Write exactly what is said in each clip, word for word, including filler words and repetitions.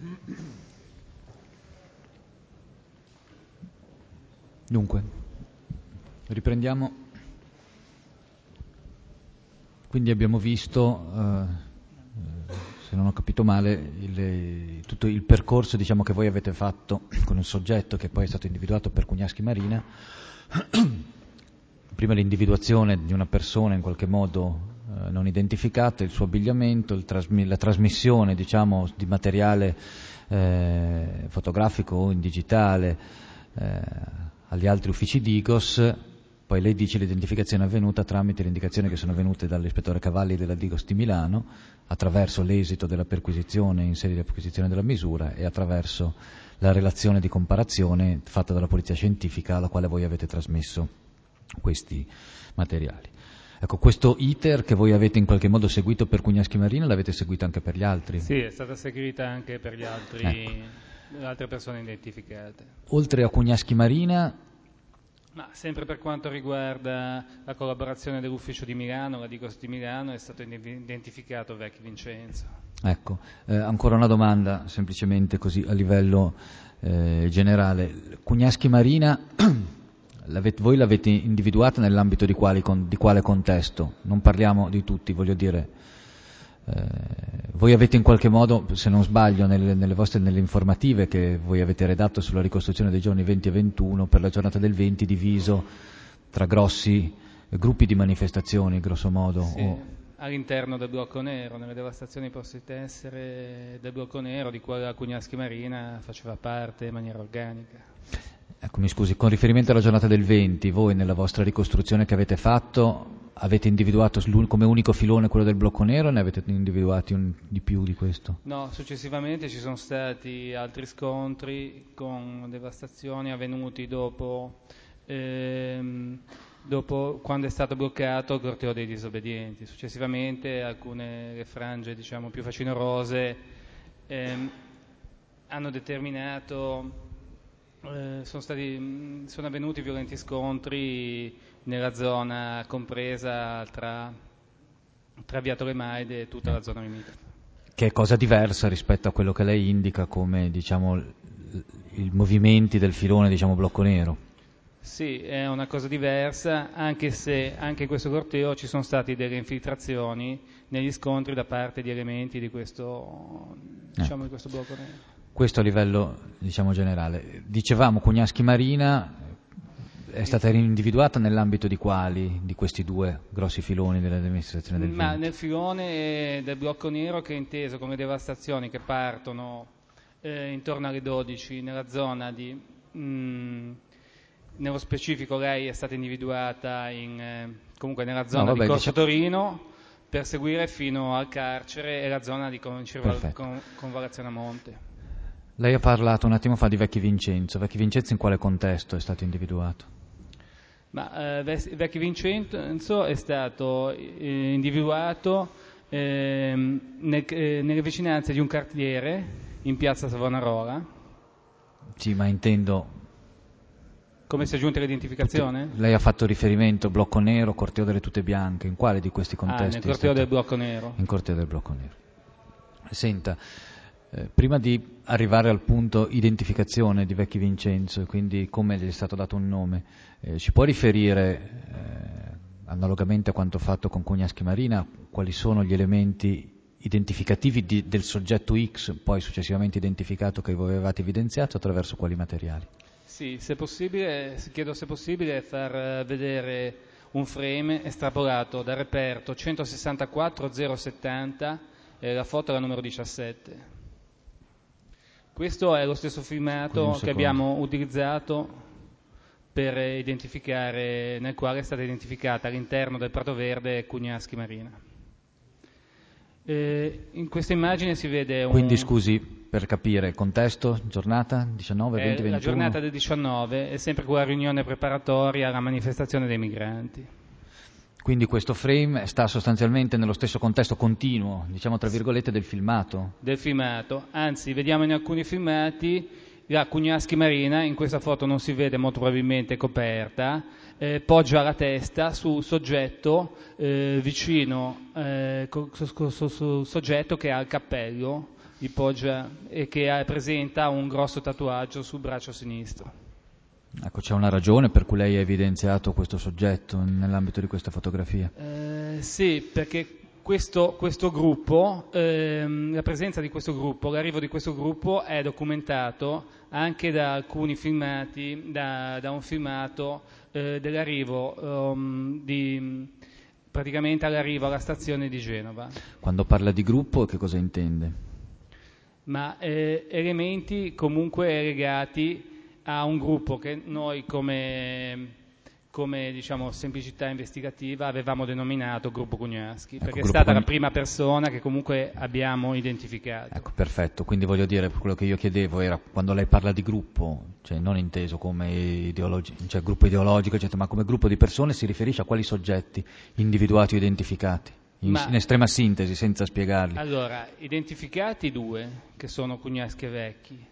Dunque, riprendiamo. Quindi abbiamo visto, eh, se non ho capito male, il, tutto il percorso, diciamo, che voi avete fatto con il soggetto che poi è stato individuato per Cugneschi Marina. Prima l'individuazione di una persona in qualche modo eh, non identificata, il suo abbigliamento, il trasmi- la trasmissione, diciamo, di materiale eh, fotografico o in digitale eh, agli altri uffici Digos. Poi lei dice l'identificazione è avvenuta tramite le indicazioni che sono venute dall'ispettore Cavalli della Digos di Milano, attraverso l'esito della perquisizione in sede di acquisizione della misura e attraverso la relazione di comparazione fatta dalla polizia scientifica alla quale voi avete trasmesso questi materiali. Ecco, questo iter che voi avete in qualche modo seguito per Cugneschi Marina l'avete seguito anche per gli altri? Sì, è stata seguita anche per gli altri, ecco. Le altre persone identificate. Oltre a Cugneschi Marina, ma sempre per quanto riguarda la collaborazione dell'ufficio di Milano, la Digos di Milano, è stato identificato Vecchi Vincenzo. Ecco, eh, ancora una domanda, semplicemente così a livello eh, generale. Cugneschi Marina, l'avete, voi l'avete individuata nell'ambito di, quali, con, di quale contesto? Non parliamo di tutti, voglio dire. Eh, voi avete in qualche modo, se non sbaglio, nelle, nelle vostre nelle informative che voi avete redatto sulla ricostruzione dei giorni venti e ventuno, per la giornata del venti diviso tra grossi eh, gruppi di manifestazioni, grosso modo. Sì, o... all'interno del blocco nero, nelle devastazioni poste tessere del blocco nero, di cui la Cugneschi Marina faceva parte in maniera organica. Ecco, mi scusi, con riferimento alla giornata del venti, voi nella vostra ricostruzione che avete fatto avete individuato come unico filone quello del blocco nero o ne avete individuati un, di più di questo? No, successivamente ci sono stati altri scontri con devastazioni avvenuti dopo, ehm, dopo quando è stato bloccato il corteo dei disobbedienti. Successivamente alcune le frange, diciamo, più facinorose ehm, hanno determinato Eh, sono, stati, sono avvenuti violenti scontri nella zona compresa tra, tra Via Tolemaide e tutta la zona limitrofa. Che è cosa diversa rispetto a quello che lei indica come, diciamo, i movimenti del filone, diciamo, blocco nero. Sì, è una cosa diversa, anche se anche in questo corteo ci sono state delle infiltrazioni negli scontri da parte di elementi di questo, diciamo, eh. di questo blocco nero. Questo a livello, diciamo, generale. Dicevamo, Cugneschi Marina è stata individuata nell'ambito di quali di questi due grossi filoni dell'amministrazione del Ma venti? nel filone del blocco nero, che è inteso come devastazioni che partono eh, intorno alle dodici nella zona di... Mh, nello specifico lei è stata individuata in, eh, comunque nella zona no, vabbè, di Corso diciamo... Torino per seguire fino al carcere e la zona di Convalvazione con, con a Monte. Lei ha parlato un attimo fa di Vecchi Vincenzo. Vecchi Vincenzo in quale contesto è stato individuato? Ma, eh, Vecchi Vincenzo è stato eh, individuato eh, nel, eh, nelle vicinanze di un cartiere in piazza Savonarola. Sì, ma intendo... Come si è giunta l'identificazione? Lei ha fatto riferimento blocco nero, corteo delle tute bianche. In quale di questi contesti? Ah, nel corteo stato... del blocco nero. In corteo del blocco nero. Senta, eh, prima di arrivare al punto identificazione di Vecchi Vincenzo e quindi come gli è stato dato un nome, eh, ci può riferire, eh, analogamente a quanto fatto con Cugneschi Marina, quali sono gli elementi identificativi di, del soggetto X, poi successivamente identificato, che voi avevate evidenziato, attraverso quali materiali? Sì, se possibile, chiedo se è possibile far vedere un frame estrapolato dal reperto centosessantaquattro zero settanta, eh, la foto è la numero diciassette. Questo è lo stesso filmato che abbiamo utilizzato per identificare, nel quale è stata identificata all'interno del Prato Verde Cugneschi Marina. Eh, in questa immagine si vede un... Quindi scusi, per capire, contesto, giornata, diciannove, venti, ventuno? La giornata del diciannove è sempre quella riunione preparatoria alla manifestazione dei migranti. Quindi questo frame sta sostanzialmente nello stesso contesto continuo, diciamo tra virgolette, del filmato? Del filmato, anzi vediamo in alcuni filmati la Cugneschi Marina, in questa foto non si vede molto probabilmente coperta, eh, poggia la testa sul soggetto eh, vicino, eh, sul so, so, so, soggetto che ha il cappello gli poggia, e che presenta un grosso tatuaggio sul braccio sinistro. Ecco, c'è una ragione per cui lei ha evidenziato questo soggetto nell'ambito di questa fotografia? Eh, sì, perché questo, questo gruppo, ehm, la presenza di questo gruppo, l'arrivo di questo gruppo è documentato anche da alcuni filmati, da, da un filmato eh, dell'arrivo, um, di, praticamente all'arrivo alla stazione di Genova. Quando parla di gruppo, che cosa intende? Ma eh, elementi comunque legati a un gruppo che noi come, come diciamo, semplicità investigativa avevamo denominato Gruppo Cugnaschi, Ecco, perché gruppo è stata Cugn- la prima persona che comunque abbiamo identificato. Ecco, perfetto. Quindi voglio dire, quello che io chiedevo era, quando lei parla di gruppo, cioè non inteso come ideologi- cioè gruppo ideologico, eccetera, ma come gruppo di persone, si riferisce a quali soggetti individuati o identificati? In, Ma- in estrema sintesi, senza spiegarli. Allora, identificati due, che sono Cugnaschi e Vecchi,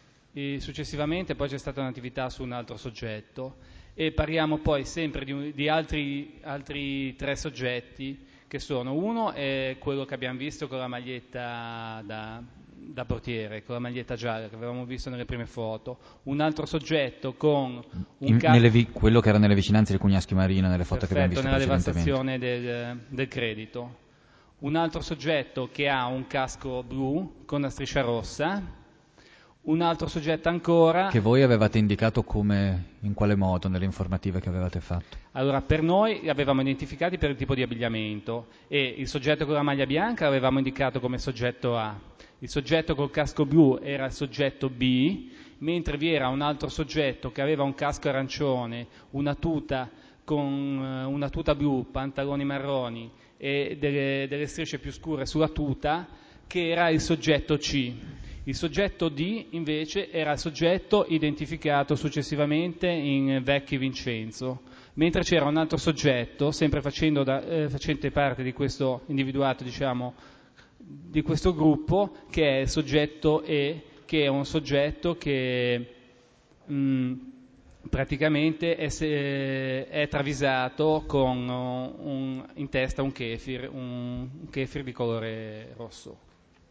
e successivamente poi c'è stata un'attività su un altro soggetto, e parliamo poi sempre di, un- di altri, altri tre soggetti, che sono: uno è quello che abbiamo visto con la maglietta da, da portiere, con la maglietta gialla che avevamo visto nelle prime foto, un altro soggetto con un In- ca- nelle vi- quello che era nelle vicinanze di Cugnaschi Marina, nelle foto che abbiamo perfetto, visto nella precedentemente. devastazione del, del credito, un altro soggetto che ha un casco blu con la striscia rossa, un altro soggetto ancora. Che voi avevate indicato come, in quale modo, nelle informative che avevate fatto? Allora, per noi li avevamo identificati per il tipo di abbigliamento, e il soggetto con la maglia bianca l'avevamo indicato come soggetto A, il soggetto col casco blu era il soggetto B, mentre vi era un altro soggetto che aveva un casco arancione, una tuta con eh, una tuta blu, pantaloni marroni e delle, delle strisce più scure sulla tuta, che era il soggetto C. Il soggetto D invece era il soggetto identificato successivamente in Vecchi Vincenzo, mentre c'era un altro soggetto, sempre facendo da, eh, facente parte di questo individuato, diciamo, di questo gruppo, che è il soggetto E, che è un soggetto che mh, praticamente è, se, è travisato con un, in testa un kefir, un, un kefir di colore rosso.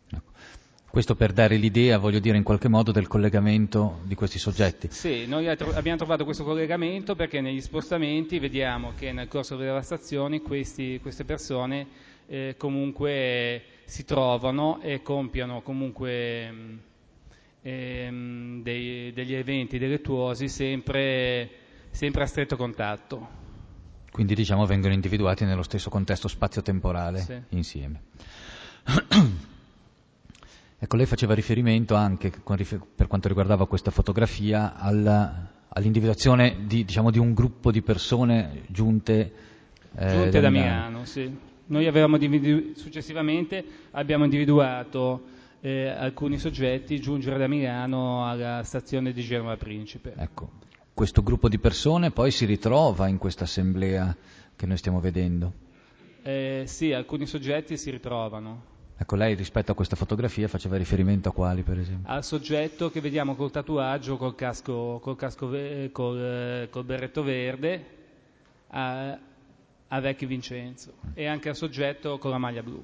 Questo per dare l'idea, voglio dire, in qualche modo del collegamento di questi soggetti. Sì, noi abbiamo trovato questo collegamento perché negli spostamenti vediamo che nel corso delle devastazioni questi, queste persone eh, comunque si trovano e compiono comunque mh, ehm, dei, degli eventi delittuosi sempre, sempre a stretto contatto. Quindi diciamo vengono individuati nello stesso contesto spazio-temporale, Sì. insieme. Ecco, lei faceva riferimento anche, con rifer- per quanto riguardava questa fotografia, alla- all'individuazione di, diciamo, di un gruppo di persone giunte, eh, Giunte da da Milano. Milano, sì. Noi avevamo individu- successivamente abbiamo individuato eh, alcuni soggetti giungere da Milano alla stazione di Genova Principe. Ecco, questo gruppo di persone poi si ritrova in questa assemblea che noi stiamo vedendo. Eh, sì, alcuni soggetti si ritrovano. Ecco, lei rispetto a questa fotografia faceva riferimento a quali, per esempio? Al soggetto che vediamo col tatuaggio, col casco, col, casco ve- col, eh, col berretto verde, a, a Vecchi Vincenzo, e anche al soggetto con la maglia blu.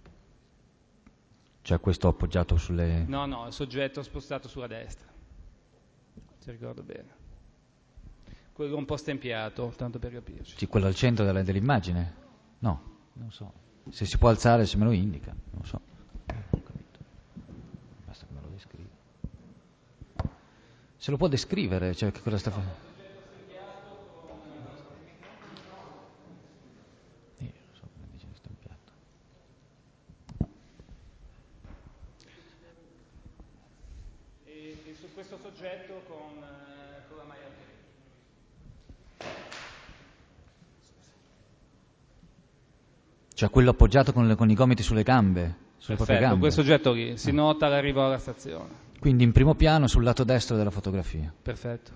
Cioè questo appoggiato sulle... No, no, il soggetto spostato sulla destra, se ricordo bene. Quello un po' stempiato, tanto per capirci. Sì, quello al centro della- dell'immagine? No, non so. Se si può alzare, se me lo indica, non so. Ho capito. Basta che me lo descriva. Se lo può descrivere, cioè che cosa sta facendo? Io non so come dice stempiato. E, e su questo soggetto con, eh, con la maglia blu. Cioè quello appoggiato con, le- con i gomiti sulle gambe, sulle proprie Perfetto, gambe. quel soggetto lì si nota all'arrivo alla stazione. Quindi in primo piano sul lato destro della fotografia. Perfetto.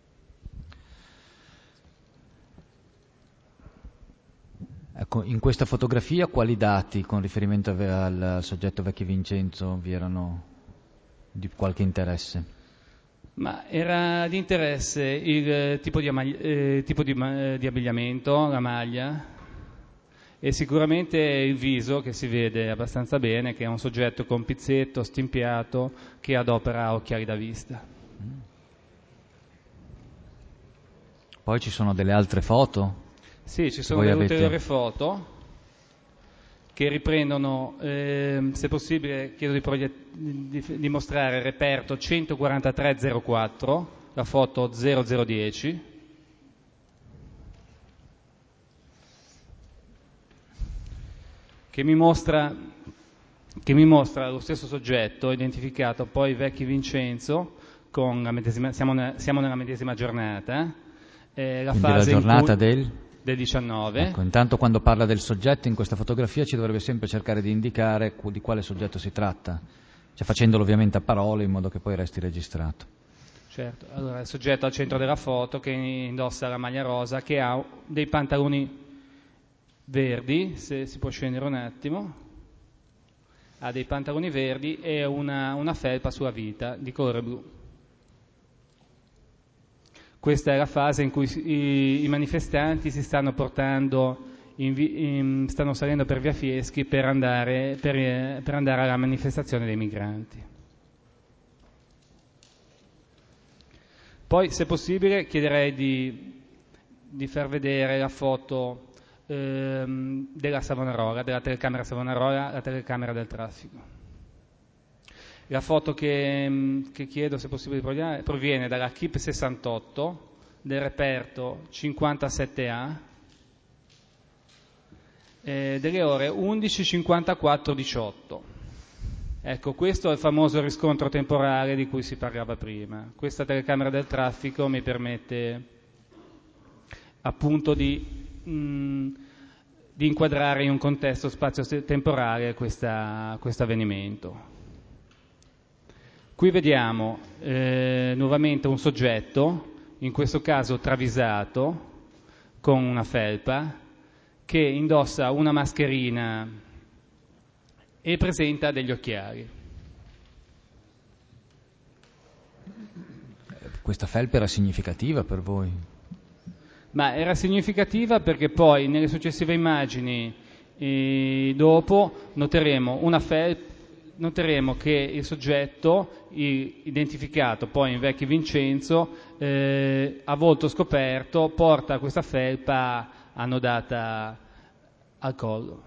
Ecco, in questa fotografia quali dati con riferimento al, al soggetto Vecchi Vincenzo vi erano di qualche interesse? Ma era di interesse il eh, tipo di, amagli- eh, tipo di, ma- eh, di abbigliamento, la maglia, E sicuramente il viso, che si vede abbastanza bene, che è un soggetto con pizzetto, stimpiato, che adopera occhiali da vista. Poi ci sono delle altre foto? Sì, ci sono voi delle avete... ulteriori foto che riprendono, eh, se possibile, chiedo di, proiett- di, di mostrare il reperto centoquarantatré zero quattro, la foto zero zero dieci. Che mi mostra, che mi mostra lo stesso soggetto identificato poi Vecchi Vincenzo, con la medesima, siamo, ne, siamo nella medesima giornata, eh, la Quindi fase la giornata in cui, del... del diciannove. Ecco, intanto quando parla del soggetto in questa fotografia ci dovrebbe sempre cercare di indicare di quale soggetto si tratta, cioè facendolo ovviamente a parole in modo che poi resti registrato. Certo, allora il soggetto al centro della foto che indossa la maglia rosa, che ha dei pantaloni verdi, se si può scendere un attimo, ha dei pantaloni verdi e una, una felpa sulla vita di colore blu. Questa è la fase in cui i, i manifestanti si stanno portando, in, in, stanno salendo per via Fieschi per andare, per, per andare alla manifestazione dei migranti. Poi, se possibile, chiederei di, di far vedere la foto ehm, della Savonarola, della telecamera Savonarola, la telecamera del traffico. La foto che, che chiedo, se possibile, proviene, proviene dalla K I P sessantotto del reperto cinquantasette A eh, delle ore undici cinquantaquattro diciotto. Ecco, questo è il famoso riscontro temporale di cui si parlava prima. Questa telecamera del traffico mi permette appunto di, mh, di inquadrare in un contesto spazio-temporale questo avvenimento. Qui vediamo eh, nuovamente un soggetto, in questo caso travisato, con una felpa, che indossa una mascherina e presenta degli occhiali. Questa felpa era significativa per voi? Ma era significativa perché poi nelle successive immagini eh, dopo noteremo una felpa, noteremo che il soggetto identificato poi in Vecchi Vincenzo eh, a volto scoperto porta questa felpa annodata al collo.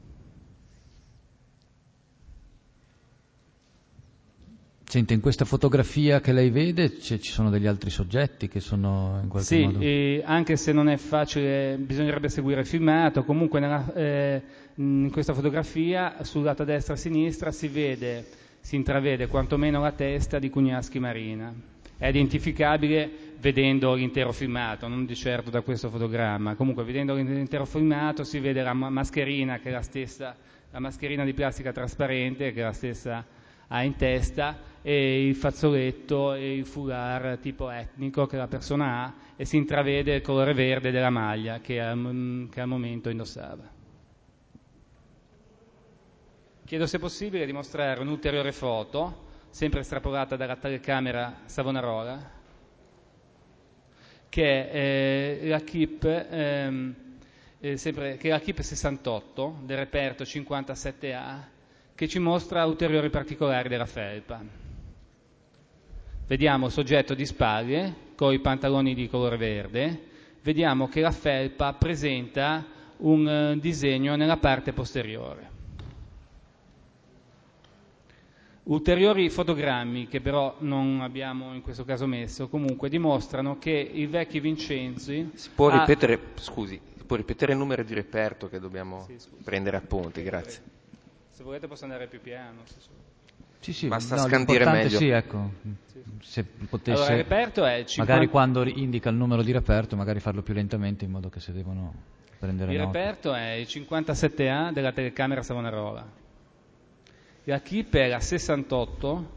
Sente, in questa fotografia che lei vede ci sono degli altri soggetti che sono in qualche sì, modo... Sì, anche se non è facile, bisognerebbe seguire il filmato, comunque nella, eh, in questa fotografia sul lato destra e a sinistra si vede, si intravede quantomeno la testa di Cugnaschi Marina. È identificabile vedendo l'intero filmato, non di certo da questo fotogramma. Comunque vedendo l'intero filmato si vede la mascherina che è la stessa, la mascherina di plastica trasparente che è la stessa ha in testa e il fazzoletto e il foulard tipo etnico che la persona ha e si intravede il colore verde della maglia che al, che al momento indossava. Chiedo se è possibile di mostrare un'ulteriore foto, sempre estrapolata dalla telecamera Savonarola, che è eh, la K I P ehm, eh, sempre, che è la K I P sessantotto del reperto cinquantasette A, che ci mostra ulteriori particolari della felpa. Vediamo il soggetto di spalle con i pantaloni di colore verde, vediamo che la felpa presenta un uh, disegno nella parte posteriore. Ulteriori fotogrammi, che però non abbiamo in questo caso messo, comunque dimostrano che i Vecchi Vincenzi... Si può ha... ripetere, scusi, si può ripetere il numero di reperto che dobbiamo sì, prendere appunti, grazie. Se volete posso andare più piano. Se so. Sì, sì, basta no, scandire meglio. Sì, ecco, se potesse, allora, il reperto è cinquanta... magari quando indica il numero di reperto, magari farlo più lentamente in modo che si devono prendere il nota. Il reperto è il cinquantasette A della telecamera Savonarola. La K I P è la sessantotto.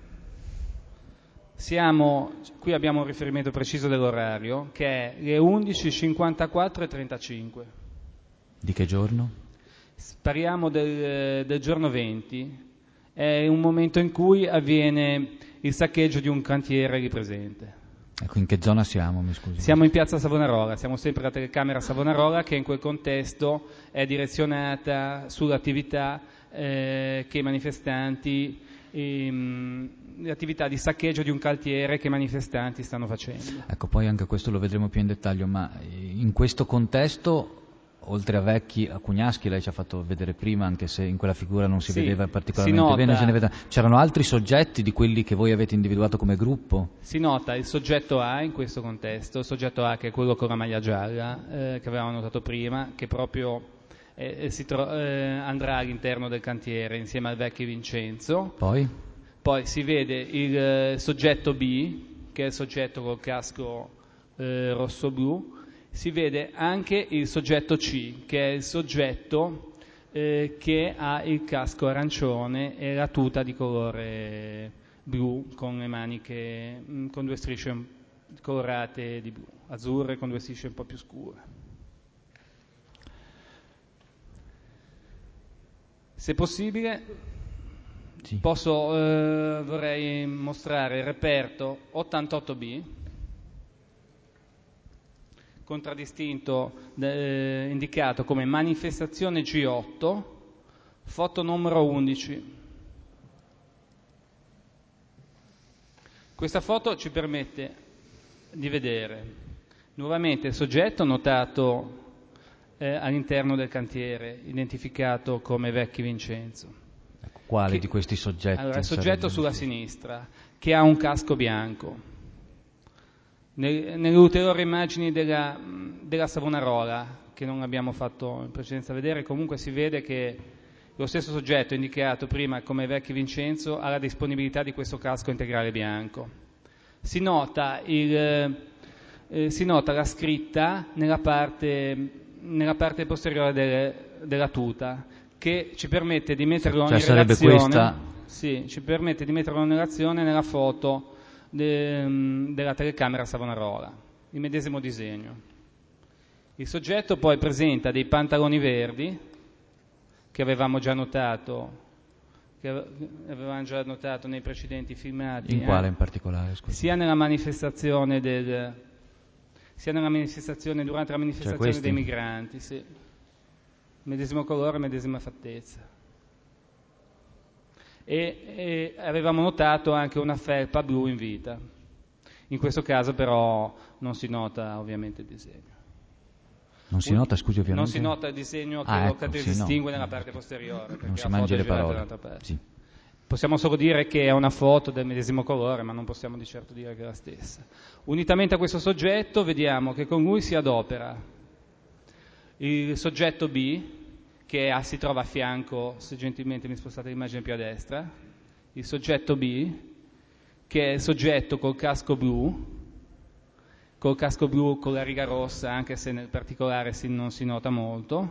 Siamo, qui abbiamo un riferimento preciso dell'orario, che è le undici cinquantaquattro e trentacinque. Di che giorno? Parliamo del, del giorno venti. È un momento in cui avviene il saccheggio di un cantiere lì presente. Ecco, in che zona siamo, mi scusi? Siamo in piazza Savonarola, siamo sempre alla telecamera Savonarola, che in quel contesto è direzionata sull'attività eh, che i manifestanti, ehm, l'attività di saccheggio di un cantiere che i manifestanti stanno facendo. Ecco, poi anche questo lo vedremo più in dettaglio, ma in questo contesto, oltre a Vecchi, a Cugnaschi, lei ci ha fatto vedere prima, anche se in quella figura non si sì, vedeva particolarmente si nota, bene, se ne vede... c'erano altri soggetti di quelli che voi avete individuato come gruppo? Si nota il soggetto A in questo contesto, il soggetto A che è quello con la maglia gialla, eh, che avevamo notato prima, che proprio eh, si tro- eh, andrà all'interno del cantiere insieme al Vecchi Vincenzo. Poi? Poi si vede il eh, soggetto B, che è il soggetto col casco eh, rosso-blu. Si vede anche il soggetto C, che è il soggetto eh, che ha il casco arancione e la tuta di colore blu con le maniche, mh, con due strisce colorate di blu, azzurre con due strisce un po' più scure. Se possibile, sì. posso, eh, vorrei mostrare il reperto ottantotto B, contraddistinto, eh, indicato come manifestazione G otto, foto numero undici. Questa foto ci permette di vedere nuovamente il soggetto notato eh, all'interno del cantiere, identificato come Vecchi Vincenzo. Quale che, di questi soggetti? Allora, il soggetto sulla sinistra, che ha un casco bianco. Nelle ulteriori immagini della, della Savonarola, che non abbiamo fatto in precedenza vedere, comunque si vede che lo stesso soggetto indicato prima come Vecchi Vincenzo ha la disponibilità di questo casco integrale bianco. Si nota, il, eh, si nota la scritta nella parte, nella parte posteriore delle, della tuta, che ci permette di metterlo cioè, in relazione. Questa... Sì, ci permette di metterlo in relazione nella foto De, della telecamera Savonarola, il medesimo disegno. Il soggetto poi presenta dei pantaloni verdi che avevamo già notato, che avevamo già notato nei precedenti filmati. In quale eh, in particolare? Scusa. Sia nella manifestazione del, sia nella manifestazione durante la manifestazione cioè dei migranti, sì. Medesimo colore, medesima fattezza. E, e avevamo notato anche una felpa blu in vita. In questo caso però non si nota ovviamente il disegno. Non si nota, scusi, ovviamente? Non si nota il disegno che ah, lo ecco, contraddistingue sì, no. nella parte posteriore. Non si mangi le parole. Sì. Possiamo solo dire che è una foto del medesimo colore, ma non possiamo di certo dire che è la stessa. Unitamente a questo soggetto vediamo che con lui si adopera il soggetto B, che si trova a fianco, se gentilmente mi spostate l'immagine più a destra, il soggetto B, che è il soggetto col casco blu, col casco blu con la riga rossa, anche se nel particolare si, non si nota molto,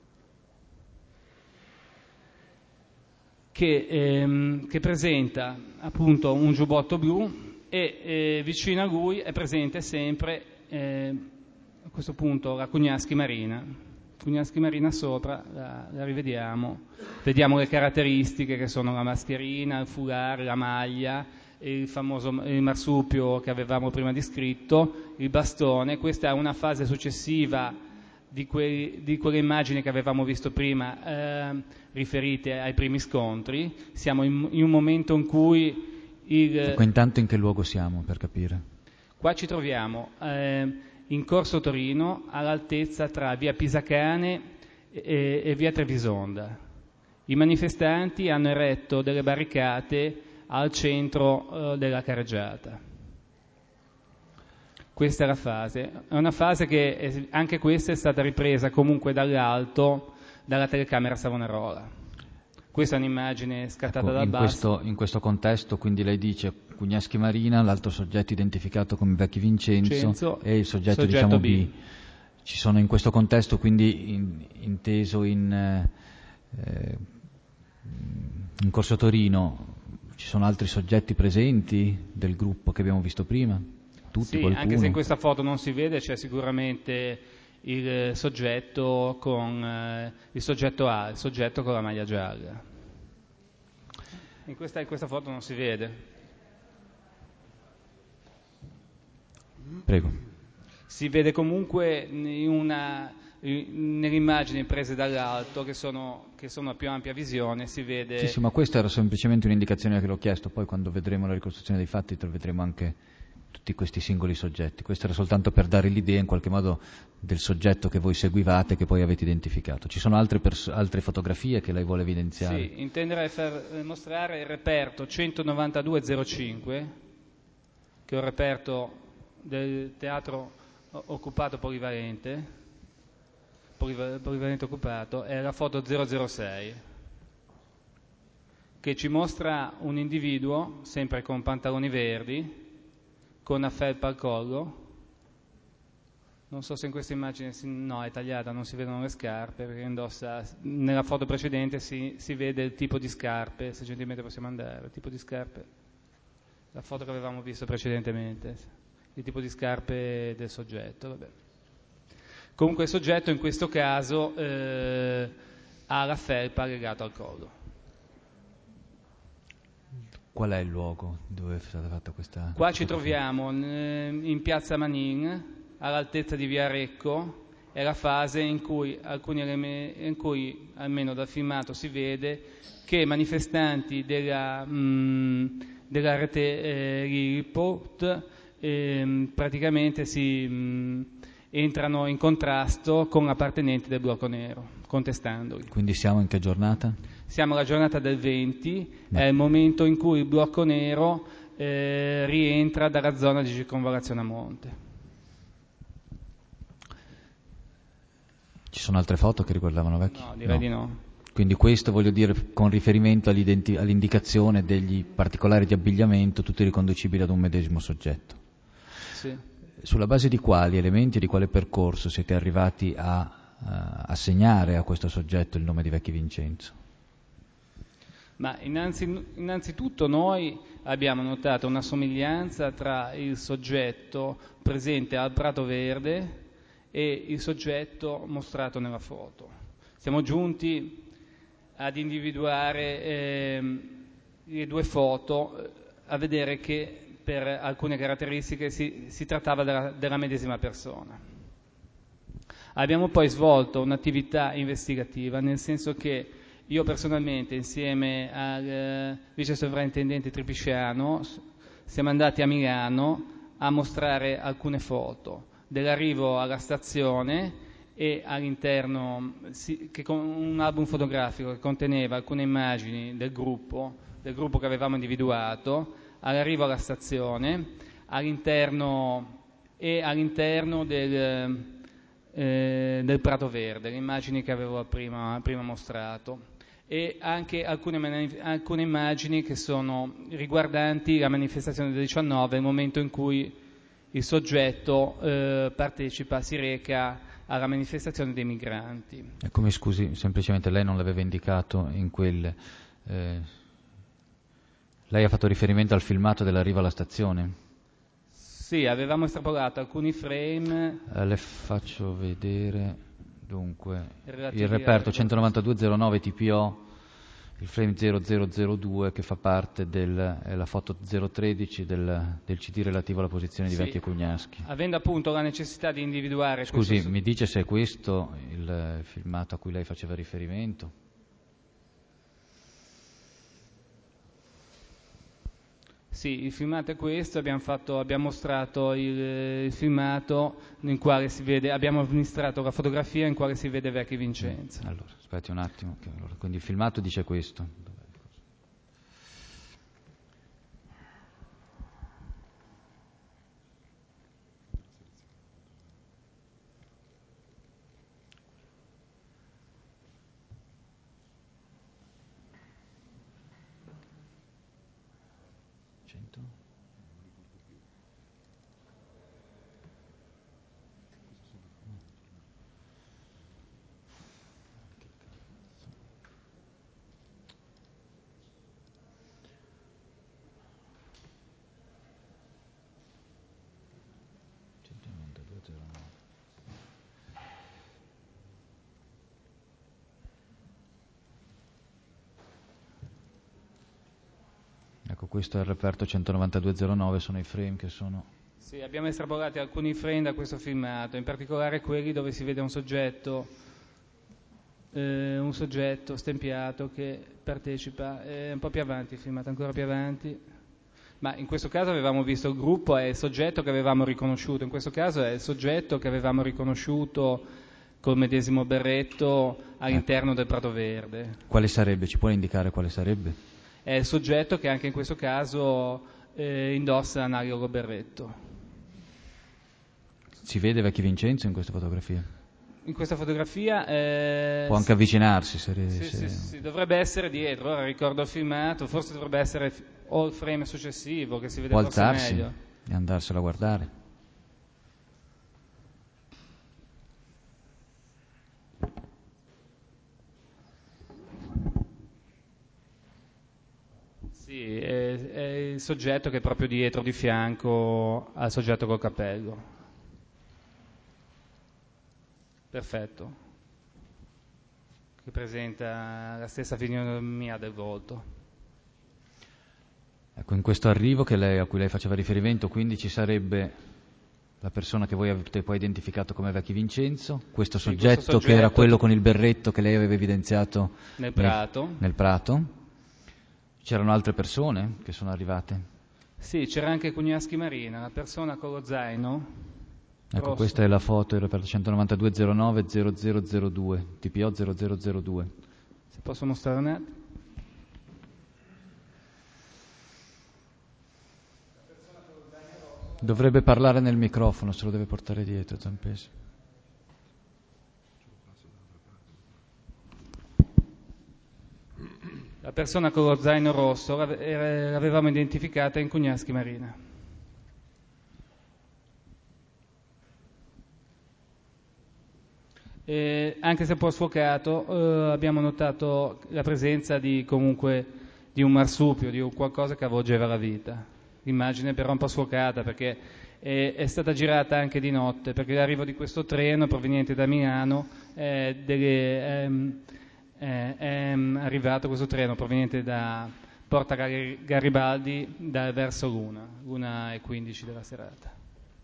che, ehm, che presenta appunto un giubbotto blu e eh, vicino a lui è presente sempre, eh, a questo punto, la Cugnaschi Marina. Cugnaschi Marina sopra, la, la rivediamo, vediamo le caratteristiche che sono la mascherina, il foulard, la maglia, il famoso il marsupio che avevamo prima descritto, il bastone. Questa è una fase successiva di, que, di quelle immagini che avevamo visto prima, eh, riferite ai primi scontri. Siamo in, in un momento in cui il... Ecco, intanto in che luogo siamo, per capire? Qua ci troviamo eh, in Corso Torino, all'altezza tra via Pisacane e, e via Trevisonda. I manifestanti hanno eretto delle barricate al centro eh, della carreggiata. Questa è la fase. È una fase che è, anche questa è stata ripresa comunque dall'alto dalla telecamera Savonarola. Questa è un'immagine scattata ecco, dal in basso. Questo, in questo contesto, quindi lei dice Cugnaschi Marina, l'altro soggetto identificato come Vecchi Vincenzo Cenzo, e il soggetto, soggetto diciamo B. B. Ci sono in questo contesto, quindi in, inteso in, eh, in Corso Torino, ci sono altri soggetti presenti del gruppo che abbiamo visto prima? Tutti, sì, qualcuno? Anche se in questa foto non si vede, c'è sicuramente il soggetto con eh, il soggetto A, il soggetto con la maglia gialla. In questa, in questa foto non si vede. Prego. Si vede comunque in una, nelle immagini prese dall'alto, che sono, che sono a più ampia visione, si vede... Sì, sì, ma questa era semplicemente un'indicazione che l'ho chiesto, poi quando vedremo la ricostruzione dei fatti vedremo anche tutti questi singoli soggetti. Questo era soltanto per dare l'idea in qualche modo del soggetto che voi seguivate, che poi avete identificato. Ci sono altre, pers- altre fotografie che lei vuole evidenziare? Sì, intenderei far mostrare il reperto centonovantadue zero cinque, che è un reperto del teatro occupato polivalente, poliva- polivalente occupato, è la foto zero zero sei, che ci mostra un individuo, sempre con pantaloni verdi, con una felpa al collo. Non so se in questa immagine, si, no, è tagliata, non si vedono le scarpe, perché indossa, nella foto precedente si, si vede il tipo di scarpe, se gentilmente possiamo andare, il tipo di scarpe, la foto che avevamo visto precedentemente, il tipo di scarpe del soggetto. Vabbè. Comunque il soggetto in questo caso eh, ha la felpa legata al collo. Qual è il luogo dove è stata fatta questa... Qua ci troviamo in piazza Manin, all'altezza di via Recco. È la fase in cui, alcuni eleme- in cui almeno dal filmato si vede che manifestanti della, mh, della rete eh, Lilliput eh, praticamente si mh, entrano in contrasto con appartenenti del blocco nero, contestandoli. Quindi siamo in che giornata? Siamo alla giornata del venti, Ma... è il momento in cui il blocco nero eh, rientra dalla zona di circonvallazione a monte. Ci sono altre foto che riguardavano vecchi? No, direi no. di no. Quindi questo, voglio dire, con riferimento all'indicazione degli particolari di abbigliamento, tutti riconducibili ad un medesimo soggetto. Sì. Sulla base di quali elementi e di quale percorso siete arrivati a uh, assegnare a questo soggetto il nome di Vecchi Vincenzo? Ma innanzi, innanzitutto noi abbiamo notato una somiglianza tra il soggetto presente al Prato Verde e il soggetto mostrato nella foto. Siamo giunti ad individuare eh, le due foto, a vedere che per alcune caratteristiche si, si trattava della, della medesima persona. Abbiamo poi svolto un'attività investigativa, nel senso che io personalmente, insieme al eh, vice sovrintendente Tripisciano, siamo andati a Milano a mostrare alcune foto dell'arrivo alla stazione e all'interno sì, che con un album fotografico che conteneva alcune immagini del gruppo, del gruppo che avevamo individuato, all'arrivo alla stazione, all'interno e all'interno del, eh, del Prato Verde, le immagini che avevo prima, prima mostrato, e anche alcune, alcune immagini che sono riguardanti la manifestazione del diciannove, il momento in cui il soggetto eh, partecipa, si reca alla manifestazione dei migranti. Ecco, mi scusi, semplicemente lei non l'aveva indicato in quel... Eh, lei ha fatto riferimento al filmato dell'arrivo alla stazione? Sì, avevamo estrapolato alcuni frame. Eh, le faccio vedere, dunque, Relativi il reperto al- centonovantadue zero nove T P O, il frame zero zero zero due che fa parte della foto zero tredici del, del C D relativo alla posizione di Sì. Vecchio Cugnaschi. Avendo appunto la necessità di individuare... Scusi, questo... mi dice se è questo il filmato a cui lei faceva riferimento? Sì, il filmato è questo, abbiamo, fatto, abbiamo mostrato il, il filmato in quale si vede, abbiamo amministrato la fotografia in quale si vede Vecchi Vincenzo. Allora, aspetti un attimo, che allora, quindi il filmato dice questo. Ecco, questo è il reperto centonovantadue zero nove, sono i frame che sono Sì, abbiamo estrapolato alcuni frame da questo filmato, in particolare quelli dove si vede un soggetto, eh, un soggetto stempiato che partecipa, è un po' più avanti, filmato ancora più avanti, ma in questo caso avevamo visto il gruppo e il soggetto che avevamo riconosciuto, in questo caso è il soggetto che avevamo riconosciuto col medesimo berretto all'interno ecco. del Prato Verde. Quale sarebbe? Ci può indicare quale sarebbe? È il soggetto che anche in questo caso eh, indossa l'analogo berretto. Si vede Vecchi Vincenzo in questa fotografia? In questa fotografia eh, può anche avvicinarsi se, sì, se... Sì, sì, dovrebbe essere dietro, ora ricordo il filmato, forse dovrebbe essere o il frame successivo che si vede può forse alzarsi meglio e andarselo a guardare. Sì, è, è il soggetto che è proprio dietro di fianco al soggetto col cappello. Perfetto, che presenta la stessa fisionomia del volto. Ecco, in questo arrivo che lei, a cui lei faceva riferimento, quindi ci sarebbe la persona che voi avete poi identificato come Vecchi Vincenzo, questo, sì, soggetto, questo soggetto che era quello con il berretto che lei aveva evidenziato nel prato. Nel, nel prato. C'erano altre persone che sono arrivate? Sì, c'era anche Cugnaschi Marina, la persona con lo zaino. Ecco, rosso. Questa è la foto, era per la centonovantadue zero nove zero zero zero due, T P O zero zero zero due. Se posso mostrare un attimo. Dovrebbe parlare nel microfono, se lo deve portare dietro, Zampesi. La persona con lo zaino rosso l'avevamo identificata in Cugnaschi Marina. Eh, anche se un po' sfocato, eh, abbiamo notato la presenza di comunque di un marsupio, di un qualcosa che avvolgeva la vita. L'immagine però un po' sfocata perché è, è stata girata anche di notte, perché l'arrivo di questo treno proveniente da Milano è, delle, ehm, è, è arrivato questo treno proveniente da Porta Garibaldi da, verso l'una, l'una e quindici della serata.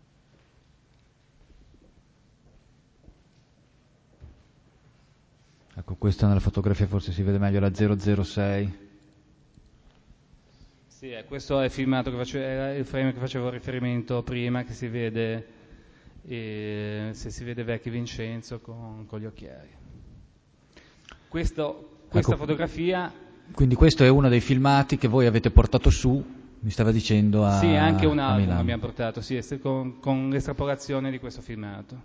Ecco, questa nella fotografia forse si vede meglio, la zero zero sei. Sì, eh, questo è il filmato che facevo, era il frame che facevo riferimento prima, che si vede, eh, se si vede Vecchi Vincenzo con, con gli occhiali. Questo, questa ecco, fotografia... Quindi questo è uno dei filmati che voi avete portato su, mi stava dicendo, a Sì, anche un a album Milano. abbiamo portato, sì, con, con l'estrapolazione di questo filmato.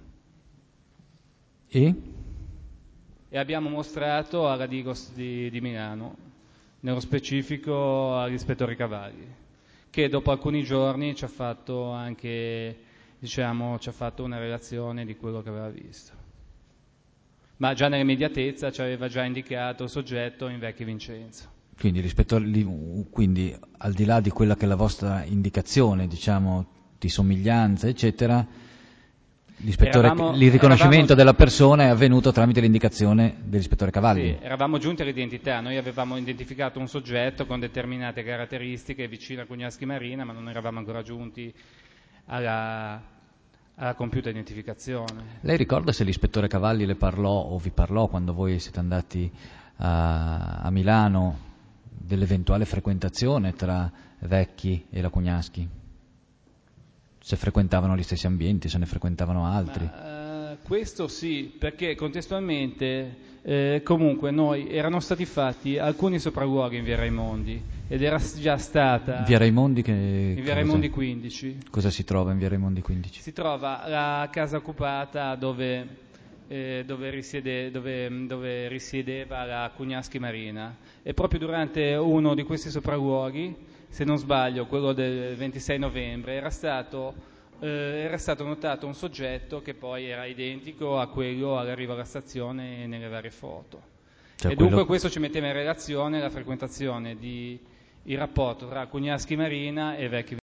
E? E abbiamo mostrato alla Digos di, di Milano, nello specifico all'ispettore Cavalli, che dopo alcuni giorni ci ha fatto anche, diciamo, ci ha fatto una relazione di quello che aveva visto. Ma già nell'immediatezza ci aveva già indicato il soggetto in Vecchi Vincenzo. Quindi, rispetto al, quindi al di là di quella che è la vostra indicazione, diciamo, di somiglianza, eccetera, l'ispettore, Eravamo, il riconoscimento eravamo, della persona è avvenuto tramite l'indicazione dell'ispettore Cavalli. Sì, eravamo giunti all'identità, noi avevamo identificato un soggetto con determinate caratteristiche vicino a Cugnaschi Marina, ma non eravamo ancora giunti alla, alla compiuta identificazione. Lei ricorda se l'ispettore Cavalli le parlò o vi parlò quando voi siete andati a, a Milano dell'eventuale frequentazione tra Vecchi e la Cugnaschi? Se frequentavano gli stessi ambienti, se ne frequentavano altri? Ma, uh, questo sì, perché contestualmente eh, comunque noi erano stati fatti alcuni sopralluoghi in via Raimondi ed era già stata Via Raimondi che in via cosa? Raimondi quindici. Cosa si trova in via Raimondi quindici? Si trova la casa occupata dove, eh, dove, risiede, dove, dove risiedeva la Cugnaschi Marina e proprio durante uno di questi sopralluoghi, se non sbaglio quello del ventisei novembre, era stato, eh, era stato notato un soggetto che poi era identico a quello all'arrivo alla stazione nelle varie foto. Cioè e quello... dunque questo ci metteva in relazione la frequentazione di il rapporto tra Cugnaschi Marina e Vecchi